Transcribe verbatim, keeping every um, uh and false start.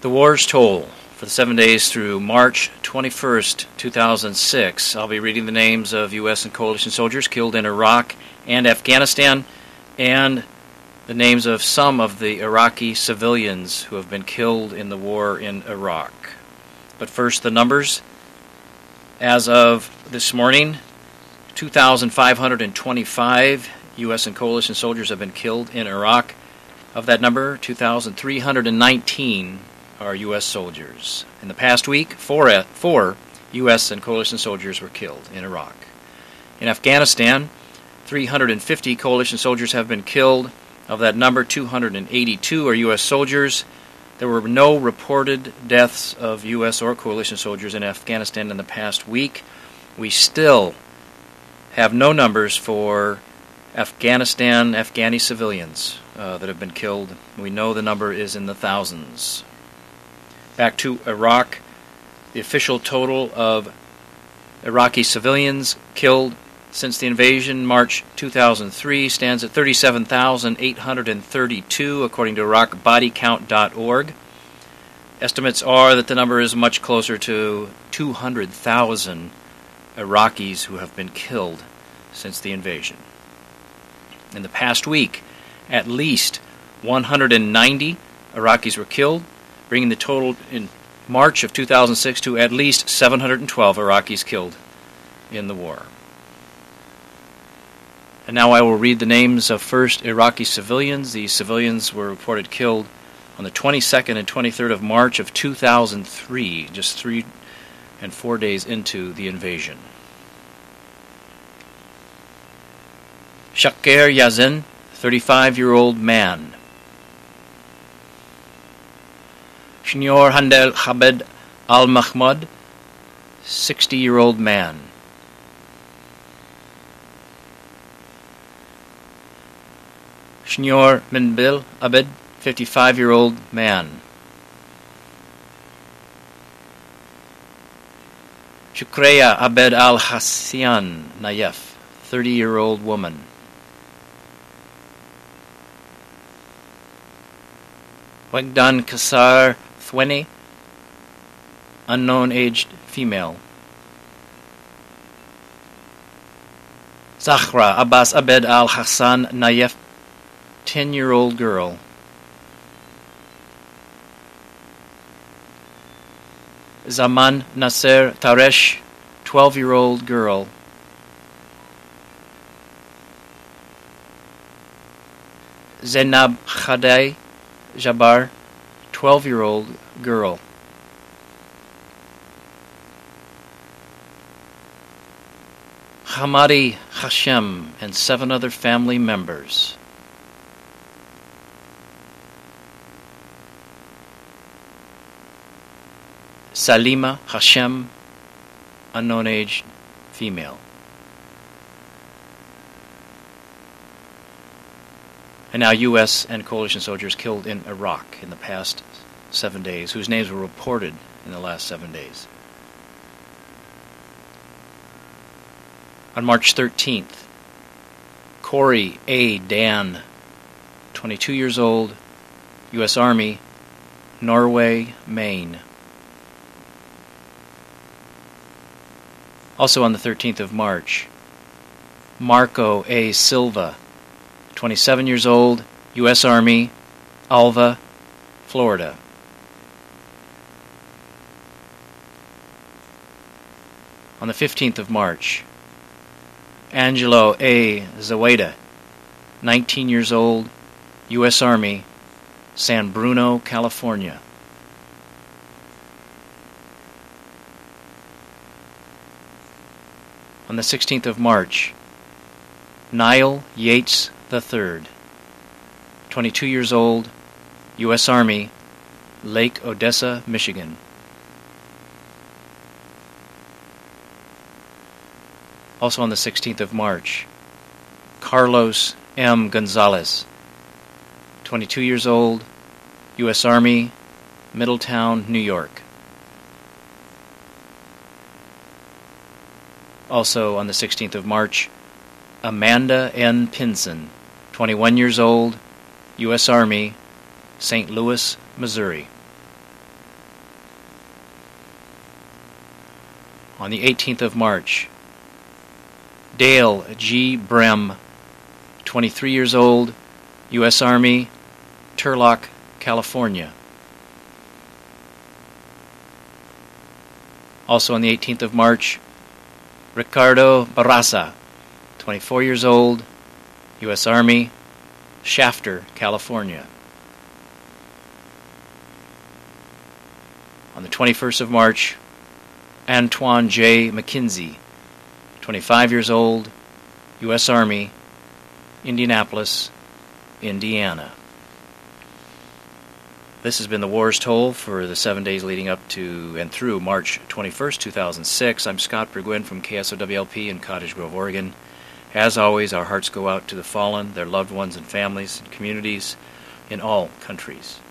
The war's toll for the seven days through March twenty-first, two thousand six. I'll be reading the names of U S and coalition soldiers killed in Iraq and Afghanistan, and the names of some of the Iraqi civilians who have been killed in the war in Iraq. But first, the numbers. As of this morning, two thousand five hundred twenty-five U S and coalition soldiers have been killed in Iraq. Of that number, two thousand three hundred nineteen are U S soldiers. In the past week, four, four U S and coalition soldiers were killed in Iraq. In Afghanistan, three hundred fifty coalition soldiers have been killed. Of that number, two hundred eighty-two are U S soldiers. There were no reported deaths of U S or coalition soldiers in Afghanistan in the past week. We still have no numbers for Afghanistan, Afghani civilians uh, that have been killed. We know the number is in the thousands. Back to Iraq, the official total of Iraqi civilians killed since the invasion, March two thousand three, stands at thirty-seven thousand eight hundred thirty-two, according to Iraq Body Count dot org. Estimates are that the number is much closer to two hundred thousand Iraqis who have been killed since the invasion. In the past week, at least one hundred ninety Iraqis were killed, bringing the total in March of two thousand six to at least seven hundred twelve Iraqis killed in the war. And now I will read the names of first Iraqi civilians. These civilians were reported killed on the twenty-second and twenty-third of March of two thousand three, just three and four days into the invasion. Shakir Yazin, thirty-five-year-old man. Shnyor Handel Khabed Al-Mahmoud, sixty-year-old man. Shnyor Minbil Abed, fifty-five-year-old man. Shukreya Abed Al-Hassian Nayef, thirty-year-old woman. Wegdan Kasar Thweni, unknown aged female. Zahra Abbas Abed Al-Hassan Nayef, ten-year-old girl. Zaman Nasser Taresh, twelve-year-old girl. Zainab Khadai Jabbar, twelve-year-old girl. Hamadi Hashem and seven other family members. Salima Hashem, unknown age, female. And now U S and coalition soldiers killed in Iraq in the past seven days, whose names were reported in the last seven days. On March thirteenth, Corey A. Dan, twenty-two years old, U S Army, Norway, Maine. Also on the thirteenth of March, Marco A. Silva, twenty-seven years old, U S Army, Alva, Florida. On the fifteenth of March, Angelo A. Zaweda, nineteen years old, U S Army, San Bruno, California. On the sixteenth of March, Niall Yates the third, twenty-two years old, U S Army, Lake Odessa, Michigan. Also on the sixteenth of March, Carlos M. Gonzalez, twenty-two years old, U S Army, Middletown, New York. Also on the sixteenth of March, Amanda N. Pinson, twenty-one years old, U S Army, Saint Louis, Missouri. On the eighteenth of March, Dale G. Brem, twenty-three years old, U S Army, Turlock, California. Also on the eighteenth of March, Ricardo Barraza, twenty-four years old, U S Army, Shafter, California. On the twenty-first of March, Antoine J. McKenzie, twenty-five years old, U S Army, Indianapolis, Indiana. This has been the War's Toll for the seven days leading up to and through March twenty-first, two thousand six. I'm Scott Burgwin from K S O W L P in Cottage Grove, Oregon. As always, our hearts go out to the fallen, their loved ones and families and communities in all countries.